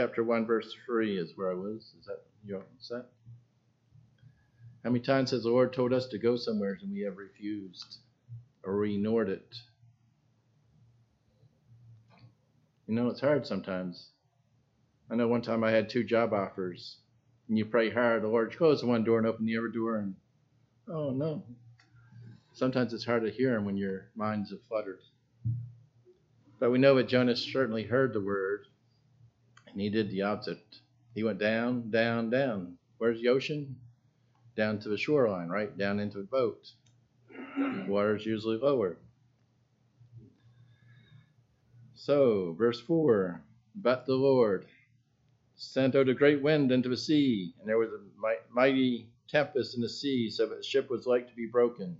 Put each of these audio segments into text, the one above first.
Chapter 1, verse 3 is where I was. Is that your set? How many times has the Lord told us to go somewhere and we have refused or we ignored it? You know, it's hard sometimes. I know one time I had 2 job offers, and you pray hard, the Lord close one door and open the other door, and oh no. Sometimes it's hard to hear him when your mind's fluttered. But we know that Jonah certainly heard the word, and he did the opposite. He went down, down, down. Where's the ocean? Down to the shoreline, right? Down into a boat. The water's usually lower. So, verse 4, but the Lord sent out a great wind into the sea, and there was a mighty tempest in the sea, so that the ship was like to be broken.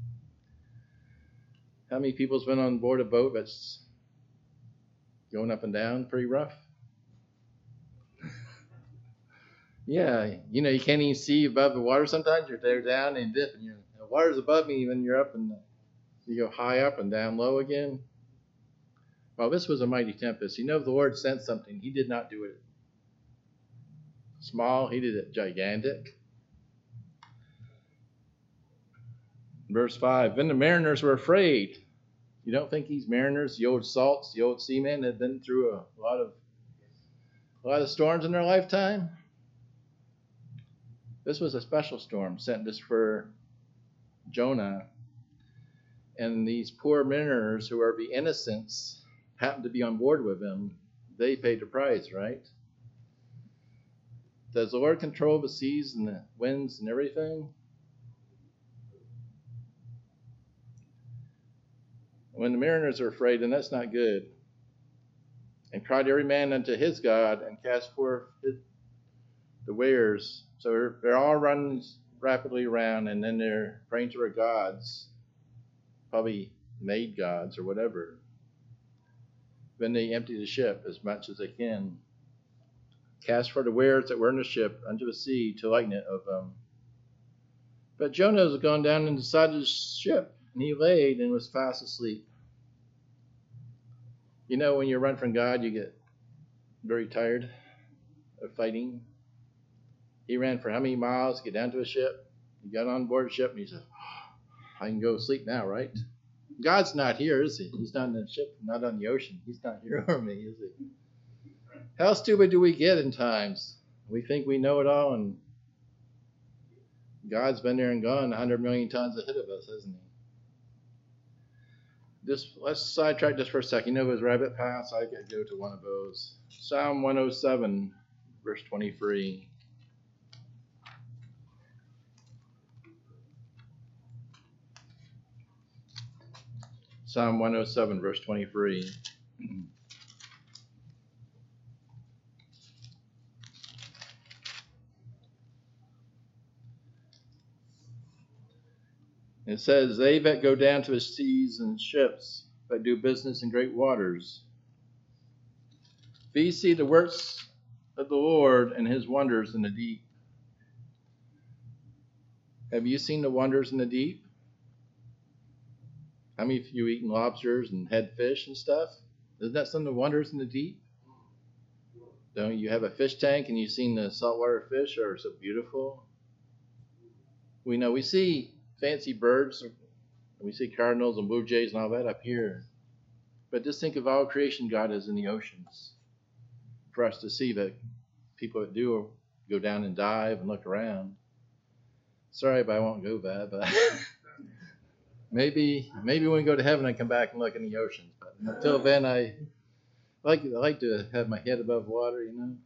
How many people's been on board a boat that's going up and down pretty rough? Yeah, you know, you can't even see above the water sometimes. You're there down and dip, and the water's above me, and then you're up, and you go high up and down low again. Well, this was a mighty tempest. You know, if the Lord sent something, he did not do it small, he did it gigantic. Verse 5, then the mariners were afraid. You don't think these mariners, the old salts, the old seamen, had been through a lot of storms in their lifetime? This was a special storm sent just for Jonah. And these poor mariners who are the innocents happened to be on board with him. They paid the price, right? Does the Lord control the seas and the winds and everything? When the mariners are afraid, then that's not good. And cried every man unto his God, and cast forth the wares. So they're all running rapidly around, and then they're praying to their gods, probably made gods or whatever. Then they empty the ship as much as they can. Cast for the wares that were in the ship unto the sea to lighten it of them. But Jonah was gone down inside the ship, and he laid and was fast asleep. You know, when you run from God, you get very tired of fighting. He ran for how many miles to get down to a ship? He got on board the ship, and he said, I can go to sleep now, right? God's not here, is he? He's not in the ship, not on the ocean. He's not here with me, is he? How stupid do we get in times? We think we know it all, and God's been there and gone 100 million times ahead of us, hasn't he? Let's sidetrack just for a second. You know those rabbit paths? I could go to one of those. Psalm 107, verse 23. Psalm 107, verse 23. It says, they that go down to the seas and ships, that do business in great waters. These see the works of the Lord and his wonders in the deep. Have you seen the wonders in the deep? How many of you eaten lobsters and had fish and stuff? Isn't that some of the wonders in the deep? Don't you have a fish tank and you've seen the saltwater fish are so beautiful? We know we see fancy birds, we see cardinals and blue jays and all that up here. But just think of all creation God is in the oceans for us to see that people that do go down and dive and look around. Sorry, but I won't go that, but maybe when we go to heaven I come back and look in the oceans. But until then, I like to have my head above water, you know.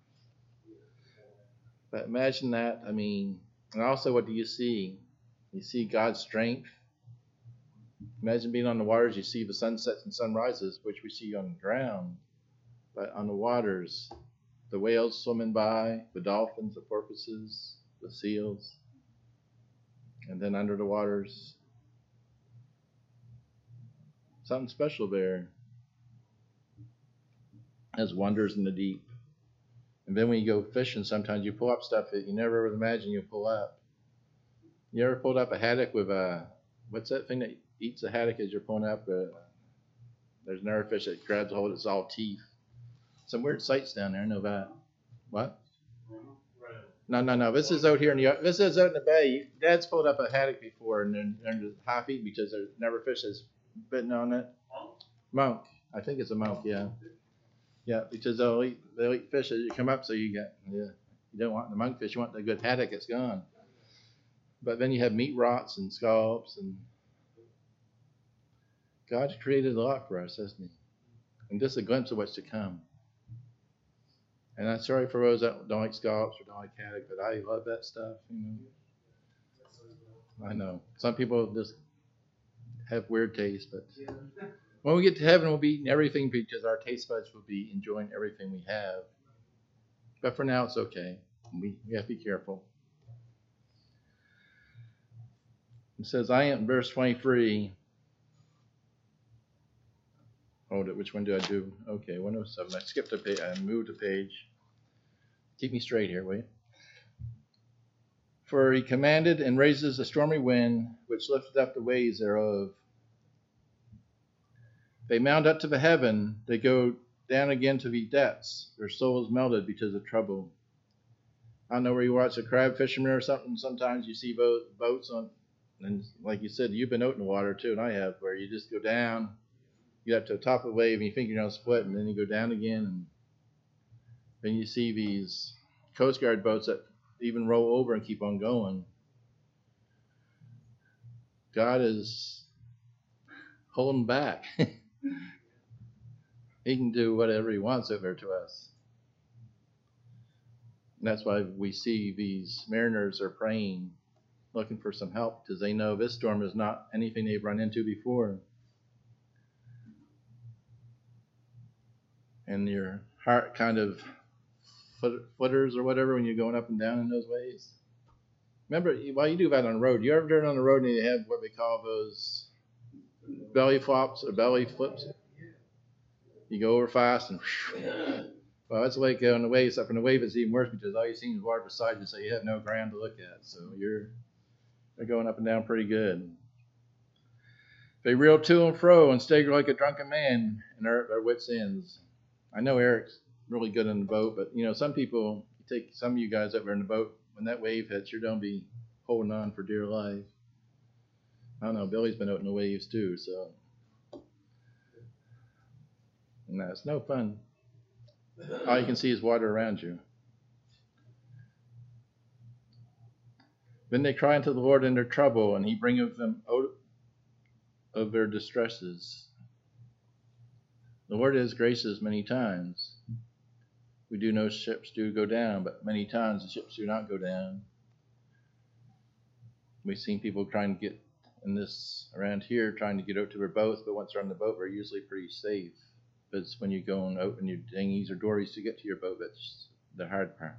But imagine that. I mean, and also, what do you see? You see God's strength. Imagine being on the waters. You see the sunsets and sunrises, which we see on the ground. But on the waters, the whales swimming by, the dolphins, the porpoises, the seals. And then under the waters, something special there. Has wonders in the deep. And then when you go fishing, sometimes you pull up stuff that you never would imagine you'll pull up. You ever pulled up a haddock with what's that thing that eats a haddock as you're pulling up? There's another fish that grabs a hold of its all teeth. Some weird sights down there, I know that. What? No. This is out here this is out in the bay. Dad's pulled up a haddock before, and they're half eaten because there's never fish has bitten on it. Monk. I think it's a monk. Yeah. Yeah, because they'll eat fish as you come up, so you don't want the monkfish, you want the good haddock that's gone. But then you have meat rots and scallops, and God's created a lot for us, hasn't he? And just a glimpse of what's to come. And I'm sorry for those that don't like scallops or don't like haddock, but I love that stuff, I know. Some people just have weird taste, but when we get to heaven, we'll be eating everything because our taste buds will be enjoying everything we have. But for now, it's okay. We have to be careful. It says, I am, verse 23. Hold it, which one do I do? Okay, 107. I skipped a page. I moved a page. Keep me straight here, will you? For he commanded and raises a stormy wind, which lifted up the waves thereof. They mount up to the heaven, they go down again to the depths. Their soul is melted because of trouble. I don't know where you watch a crab fisherman or something. Sometimes you see boats on, and like you said, you've been out in the water too, and I have, where you just go down, you get up to the top of the wave, and you think you're going to split, and then you go down again, and then you see these Coast Guard boats that even roll over and keep on going. God is holding back. He can do whatever he wants over to us. And that's why we see these mariners are praying, looking for some help, because they know this storm is not anything they've run into before. And your heart kind of flutters or whatever when you're going up and down in those waves. Remember, while you do that on the road, you ever driven on the road and you have what they call those belly flops or belly flips? You go over fast and well, that's the way it goes on the wave, except for the wave it's even worse because all you see is water beside you, so you have no ground to look at. So they're going up and down pretty good. They reel to and fro and stagger like a drunken man and are at their wits' ends. I know Eric's really good in the boat, but some people, you take some of you guys that were in the boat, when that wave hits, you're going to be holding on for dear life. I don't know, Billy's been out in the waves too, so. No, it's no fun. All you can see is water around you. Then they cry unto the Lord in their trouble, and he bringeth them out of their distresses. The Lord is gracious many times. We do know ships do go down, but many times the ships do not go down. We've seen people trying to get in this around here, trying to get out to their boats, but once they're on the boat, they're usually pretty safe. But it's when you're going out in your dinghies or dories to get to your boat that's the hard part.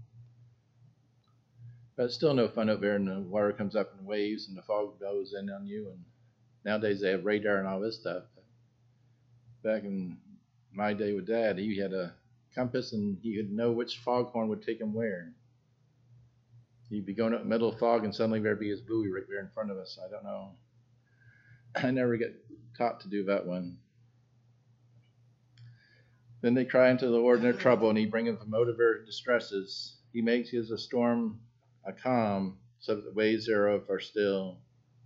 But it's still no fun out there, and the water comes up in waves, and the fog blows in on you. And nowadays they have radar and all this stuff. Back in my day with Dad, he had a compass, and he would know which foghorn would take him where. He'd be going up in the middle of fog, and suddenly there'd be his buoy right there in front of us. I don't know. I never get taught to do that one. Then they cry unto the Lord in their trouble, and he bringeth them out of their distresses. He makes his a storm a calm, so that the waves thereof are still.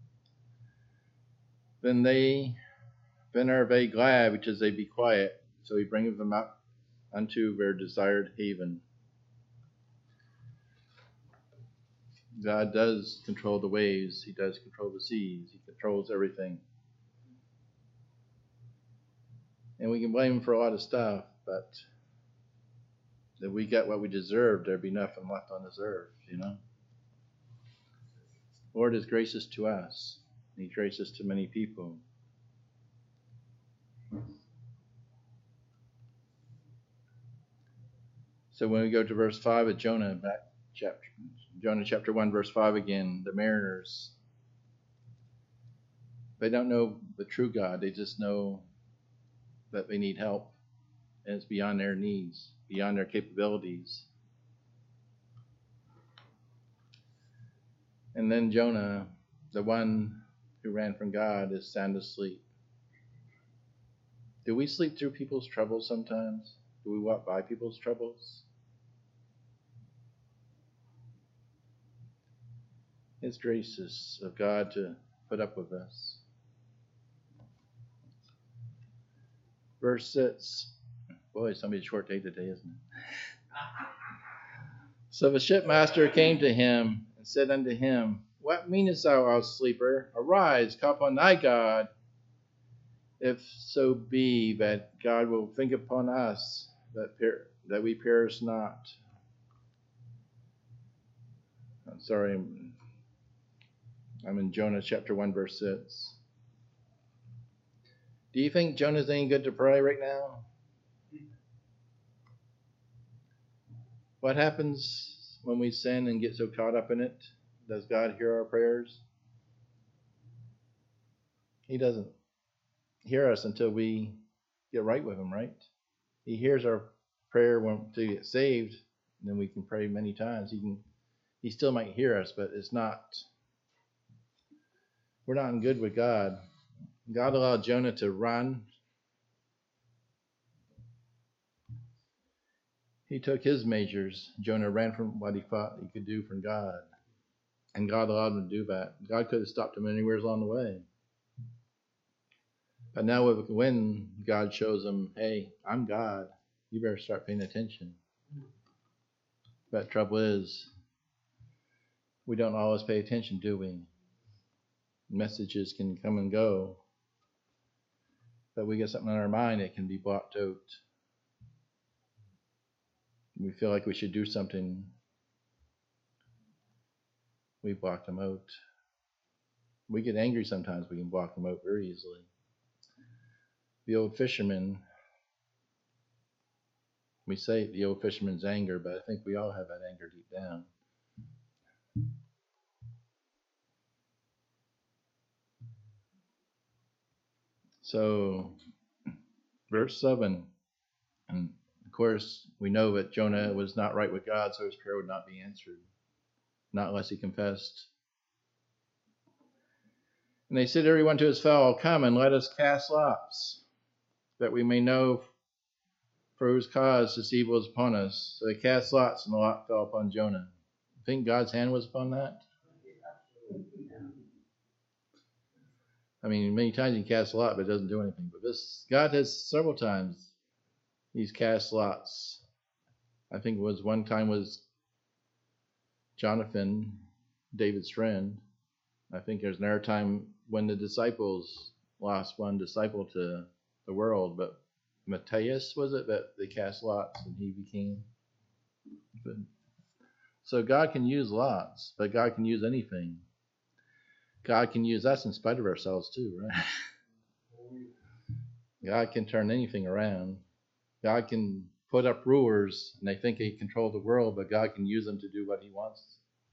Then are they glad, because they be quiet, so he bringeth them up unto their desired haven. God does control the waves. He does control the seas. He controls everything. And we can blame him for a lot of stuff, but if we got what we deserved, there'd be nothing left on this earth, Lord is gracious to us. He's gracious to many people. So when we go to verse 5 of Jonah, Jonah chapter 1, verse 5 again, the mariners, they don't know the true God. They just know that they need help, and it's beyond their needs, beyond their capabilities. And then Jonah, the one who ran from God, is sound asleep. Do we sleep through people's troubles sometimes? Do we walk by people's troubles? His graces of God to put up with us. Verse 6. Boy, somebody's short day today, isn't it? So the shipmaster came to him and said unto him, What meanest thou, O sleeper? Arise, call upon thy God, if so be that God will think upon us, that we perish not. I'm sorry, I'm in Jonah chapter 1, verse 6. Do you think Jonah's any good to pray right now? What happens when we sin and get so caught up in it? Does God hear our prayers? He doesn't hear us until we get right with him, right? He hears our prayer to get saved, and then we can pray many times. He still might hear us, but we're not in good with God. God allowed Jonah to run. He took his measures. Jonah ran from what he thought he could do from God. And God allowed him to do that. God could have stopped him anywhere along the way. But now when God shows him, hey, I'm God, you better start paying attention. But trouble is, we don't always pay attention, do we? Messages can come and go. But we get something on our mind, it can be blocked out. We feel like we should do something. We block them out. We get angry sometimes, we can block them out very easily. The old fisherman, we say the old fisherman's anger, but I think we all have that anger deep down. So, verse 7, and of course, we know that Jonah was not right with God, so his prayer would not be answered, not unless he confessed. And they said everyone to his fellow, Come and let us cast lots, that we may know for whose cause this evil is upon us. So they cast lots, and the lot fell upon Jonah. You think God's hand was upon that? I mean, many times you can cast a lot, but it doesn't do anything. But God has several times he's cast lots. I think it was one time was Jonathan, David's friend. I think there's another time when the disciples lost one disciple to the world, but Matthias, was it, that they cast lots and he became. So God can use lots, but God can use anything. God can use us in spite of ourselves too, right? God can turn anything around. God can put up rulers and they think they control the world, but God can use them to do what he wants.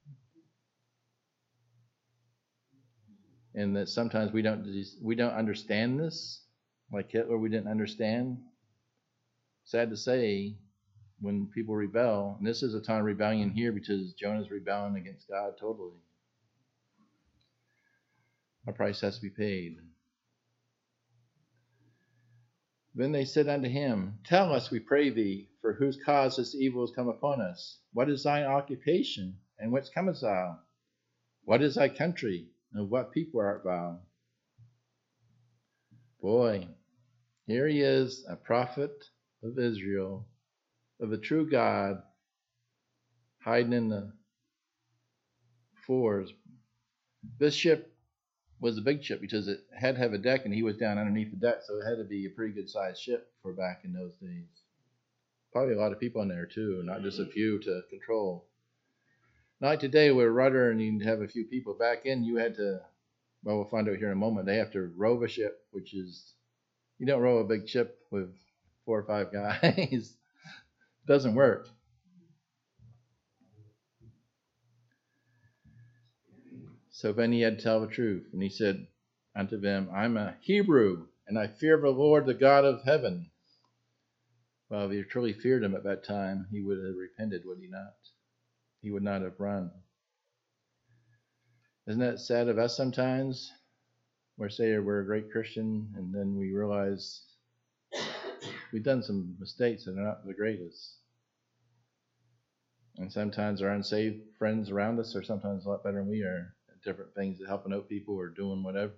And that sometimes we don't understand this. Like Hitler, we didn't understand. Sad to say, when people rebel, and this is a time of rebellion here because Jonah's rebelling against God totally. A price has to be paid. Then they said unto him, Tell us, we pray thee, for whose cause this evil has come upon us. What is thine occupation, and whence comest thou? What is thy country, and of what people art thou? Boy, here he is, a prophet of Israel, of the true God, hiding in the fours. This ship was a big ship because it had to have a deck, and he was down underneath the deck, so it had to be a pretty good sized ship for back in those days. Probably a lot of people in there too, not just a few to control. Not like today where a rudder and you have a few people. Back in, you had to, well, we'll find out here in a moment, they have to row a ship, which is, you don't row a big ship with 4 or 5 guys. Doesn't work. So then he had to tell the truth. And he said unto them, I'm a Hebrew, and I fear the Lord, the God of heaven. Well, if he truly feared him at that time, he would have repented, would he not? He would not have run. Isn't that sad of us sometimes? We say we're a great Christian, and then we realize we've done some mistakes that are not the greatest. And sometimes our unsaved friends around us are sometimes a lot better than we are. different things, helping out people or doing whatever.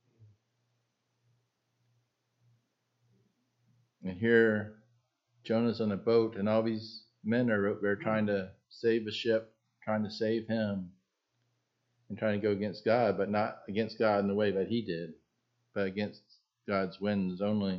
And here, Jonah's on a boat, and all these men are out there trying to save a ship, trying to save him, and trying to go against God, but not against God in the way that he did, but against God's winds only.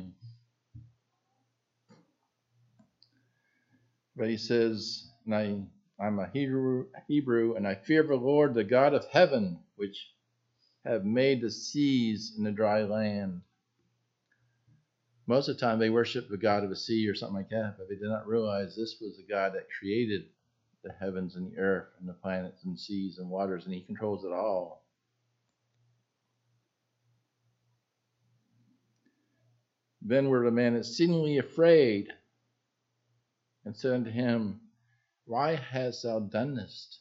But he says, and I'm a Hebrew, and I fear the Lord, the God of heaven, which have made the seas and the dry land. Most of the time they worship the God of the sea or something like that, but they did not realize this was the God that created the heavens and the earth and the planets and seas and waters, and he controls it all. Then were the man exceedingly afraid, and said unto him, Why hast thou done this?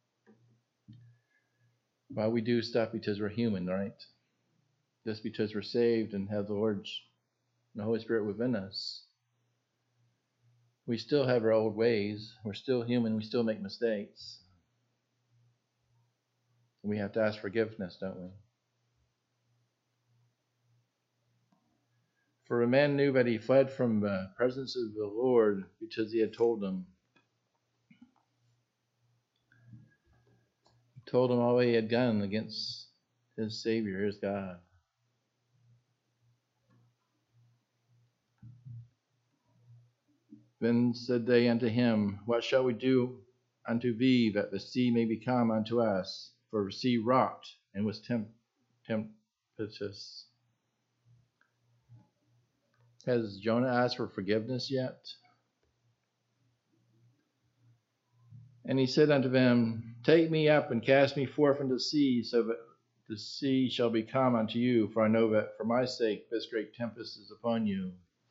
Well, we do stuff because we're human, right? Just because we're saved and have the Holy Spirit within us. We still have our old ways. We're still human. We still make mistakes. We have to ask forgiveness, don't we? For a man knew that he fled from the presence of the Lord because he had told him. He told him all he had done against his Savior, his God. Then said they unto him, What shall we do unto thee, that the sea may become unto us? For the sea rocked and was tempestuous. Has Jonah asked for forgiveness yet? And he said unto them, Take me up and cast me forth into the sea, so that the sea shall become unto you, for I know that for my sake this great tempest is upon you.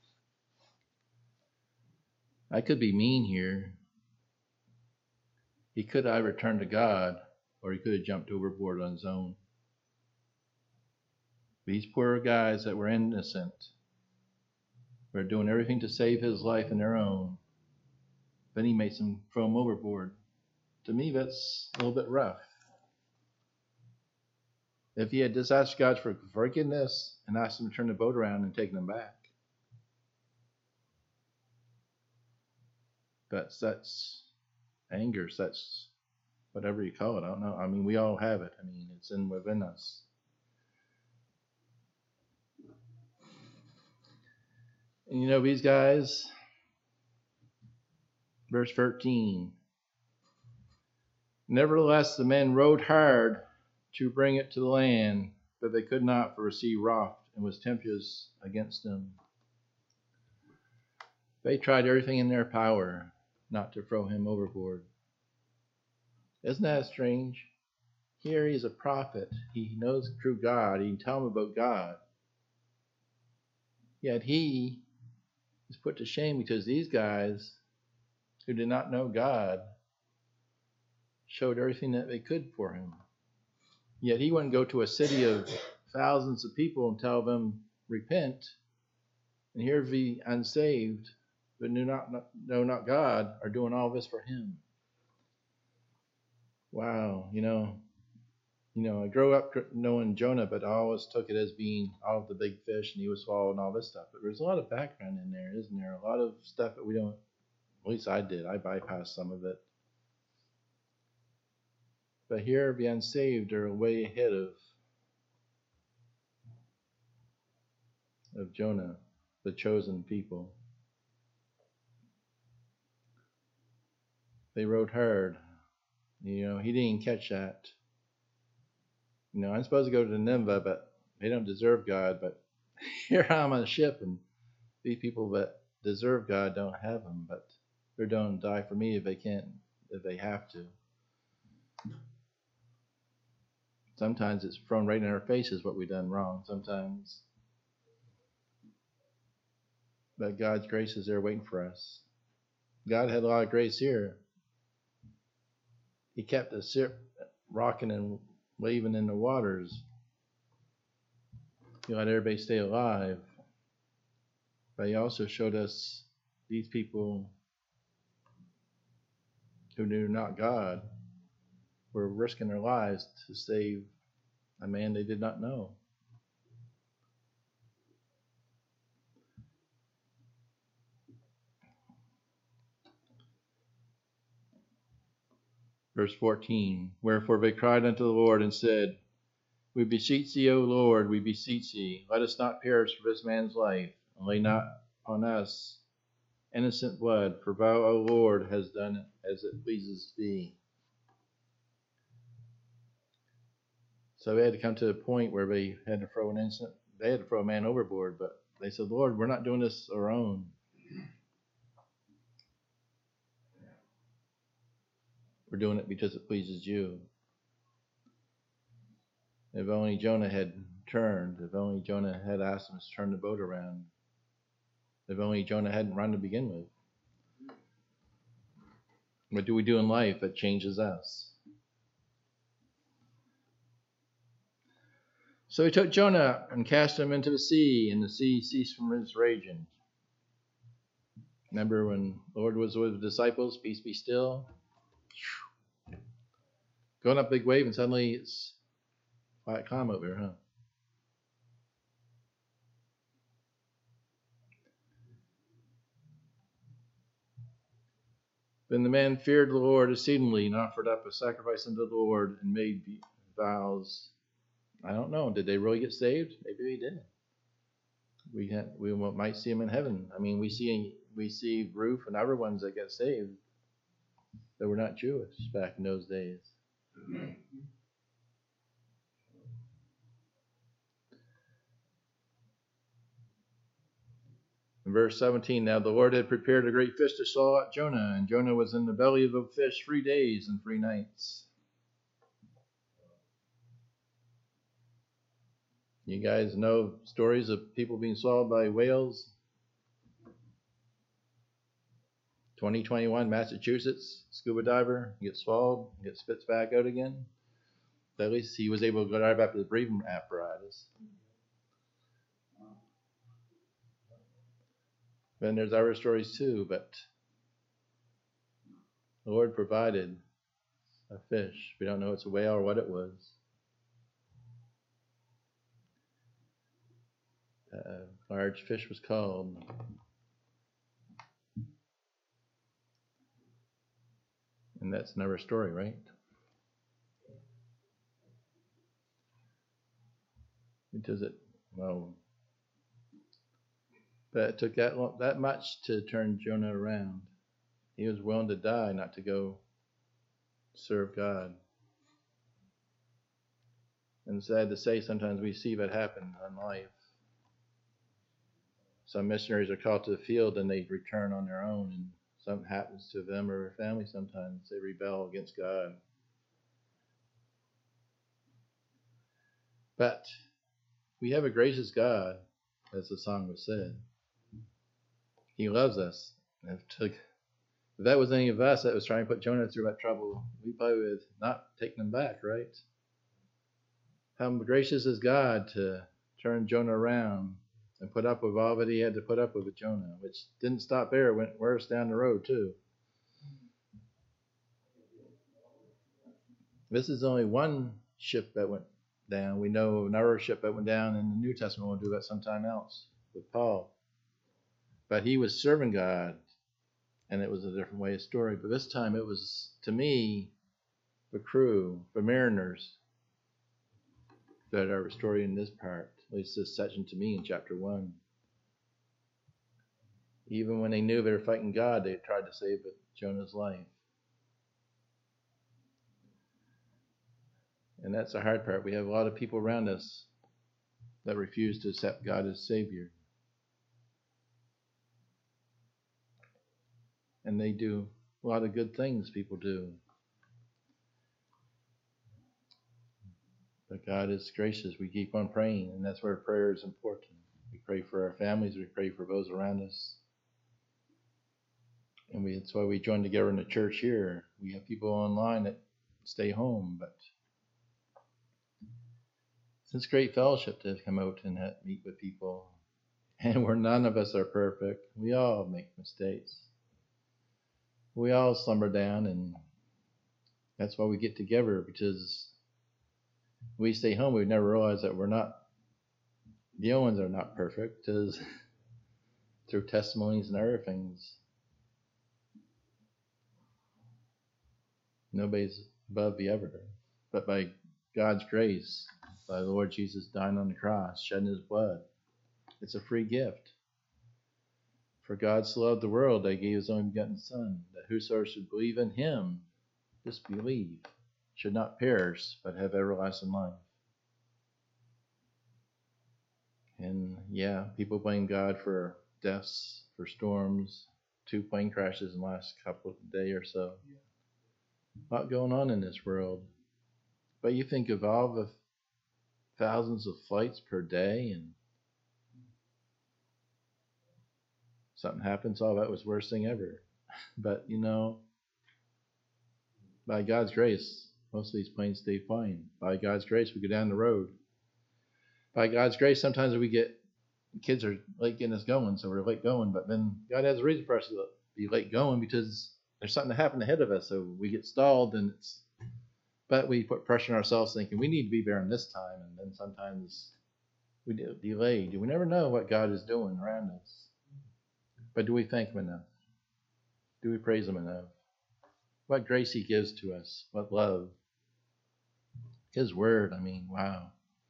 I could be mean here. He could either turn to God, or he could have jumped overboard on his own. These poor guys that were innocent were doing everything to save his life and their own. Then he makes them throw him overboard. To me, that's a little bit rough. If he had just asked God for forgiveness and asked him to turn the boat around and take them back. But such anger, such whatever you call it, I don't know. I mean, we all have it. I mean, it's within us. And you know, these guys, verse 13. Nevertheless, the men rowed hard to bring it to the land, but they could not, for the sea rocked and was tempestuous against them. They tried everything in their power not to throw him overboard. Isn't that strange? Here he's a prophet. He knows the true God. He can tell them about God. Yet he is put to shame because these guys who did not know God showed everything that they could for him. Yet he wouldn't go to a city of thousands of people and tell them, repent. And here the unsaved, but know not God, are doing all this for him. Wow, you know, I grew up knowing Jonah, but I always took it as being all of the big fish and he was swallowing all this stuff. But there's a lot of background in there, isn't there? A lot of stuff that we don't, at least I did. I bypassed some of it. But here the unsaved are way ahead of Jonah, the chosen people. They rowed hard. You know, he didn't catch that. You know, I'm supposed to go to Nineveh, but they don't deserve God. But here I'm on a ship, and these people that deserve God don't have him. But they're going to die for me if they have to. Sometimes it's thrown right in our faces what we've done wrong. Sometimes, but God's grace is there waiting for us. God had a lot of grace here. He kept the ship rocking and waving in the waters. He let everybody stay alive. But he also showed us these people who knew not God were risking their lives to save a man they did not know. Verse 14, wherefore they cried unto the Lord and said, we beseech thee, O Lord, we beseech thee, let us not perish for this man's life, and lay not on us innocent blood, for thou, O Lord, hast done as it pleases thee. So they had to come to a point where they had to throw a man overboard, but they said, Lord, we're not doing this our own. We're doing it because it pleases you. If only Jonah had turned, if only Jonah had asked him to turn the boat around, if only Jonah hadn't run to begin with. What do we do in life that changes us? So he took Jonah and cast him into the sea, and the sea ceased from its raging. Remember when the Lord was with the disciples, peace be still? Going up a big wave, and suddenly it's quiet, calm over here, huh? Then the man feared the Lord exceedingly and offered up a sacrifice unto the Lord and made vows. I don't know. Did they really get saved? Maybe they did. We might see them in heaven. I mean, we see Ruth and other ones that get saved that were not Jewish back in those days. In verse 17, now the Lord had prepared a great fish to swallow up Jonah, and Jonah was in the belly of the fish 3 days and 3 nights. You guys know stories of people being swallowed by whales? 2021, Massachusetts, scuba diver, gets swallowed, gets spits back out again. But at least he was able to go dive after the breathing apparatus. Then there's other stories too, but the Lord provided a fish. We don't know it's a whale or what it was. A large fish was called. And that's another story, right? Does it? Well, but it took that much to turn Jonah around. He was willing to die, not to go serve God. And sad to say, sometimes we see that happen in life. Some missionaries are called to the field and they return on their own, and something happens to them or their family sometimes. They rebel against God. But we have a gracious God, as the song was said. He loves us. If that was any of us that was trying to put Jonah through that trouble, we probably would have not taken him back, right? How gracious is God to turn Jonah around and put up with all that he had to put up with Jonah, which didn't stop there. It went worse down the road, too. This is only one ship that went down. We know another ship that went down in the New Testament. We'll do that sometime else with Paul. But he was serving God, and it was a different way of story. But this time it was, to me, the crew, the mariners, that are story in this part, at least this section to me in chapter 1. Even when they knew they were fighting God, they tried to save Jonah's life. And that's the hard part. We have a lot of people around us that refuse to accept God as Savior. And they do a lot of good things, people do. But God is gracious. We keep on praying, and that's where prayer is important. We pray for our families. We pray for those around us. And that's why we join together in the church here. We have people online that stay home, but it's great fellowship to come out and meet with people. And where none of us are perfect. We all make mistakes. We all slumber down, and that's why we get together, because we stay home, we never realize that we're not, the only ones that are not perfect, because through testimonies and other things, nobody's above the ever. But by God's grace, by the Lord Jesus dying on the cross, shedding his blood, it's a free gift. For God so loved the world that he gave his only begotten Son, that whosoever should believe in him, just believe, should not perish, but have everlasting life. And yeah, people blame God for deaths, for storms, 2 plane crashes in the last couple of days or so. A lot going on in this world. But you think of all the thousands of flights per day, and something happens, oh, that was the worst thing ever. But, by God's grace, most of these planes stay flying. By God's grace, we go down the road. By God's grace, sometimes kids are late getting us going, so we're late going, but then God has a reason for us to be late going, because there's something that happened ahead of us, so we get stalled, but we put pressure on ourselves thinking we need to be there in this time, and then sometimes we delay. We never know what God is doing around us. But do we thank him enough? Do we praise him enough? What grace he gives to us, what love. His word, wow.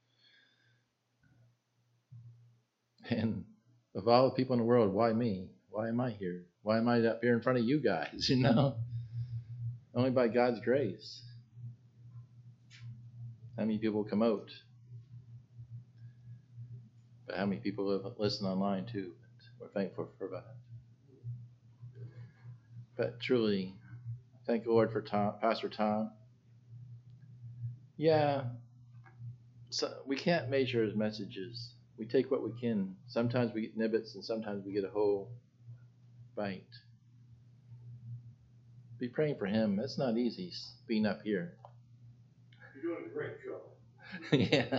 And of all the people in the world, why me? Why am I here? Why am I up here in front of you guys, Only by God's grace. How many people come out? But how many people listen online too? We're thankful for that. But truly, thank the Lord for Pastor Tom. Yeah, so we can't measure his messages. We take what we can. Sometimes we get nibbits, and sometimes we get a whole bite. Be praying for him. It's not easy being up here. You're doing a great job. Yeah.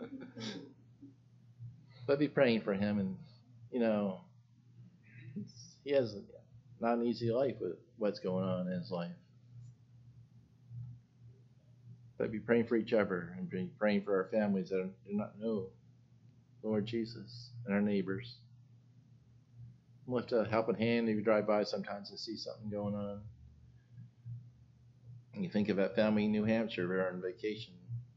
But be praying for him, and he has not an easy life with what's going on in his life. But be praying for each other, and be praying for our families that do not know Lord Jesus, and our neighbors. Lift a helping hand if you drive by sometimes and see something going on. And you think of that family in New Hampshire, they're on vacation.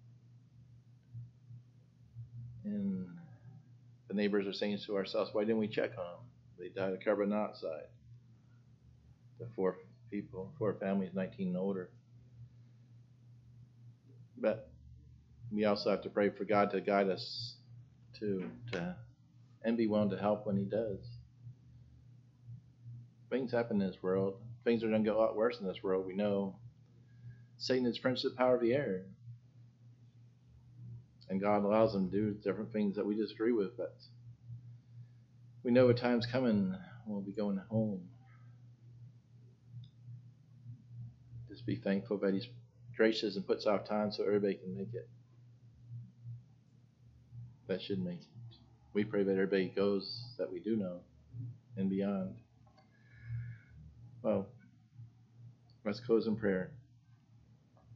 And the neighbors are saying to ourselves, why didn't we check on them? They died of carbon monoxide. The 4 families, 19 and older. But we also have to pray for God to guide us and be willing to help when he does. Things happen in this world. Things are going to get a lot worse in this world. We know Satan is prince of the power of the air. And God allows him to do different things that we disagree with. But we know a time's coming when we'll be going home. Just be thankful that he's gracious and puts off time so everybody can make it. That should make it. We pray that everybody goes that we do know and beyond. Well, let's close in prayer.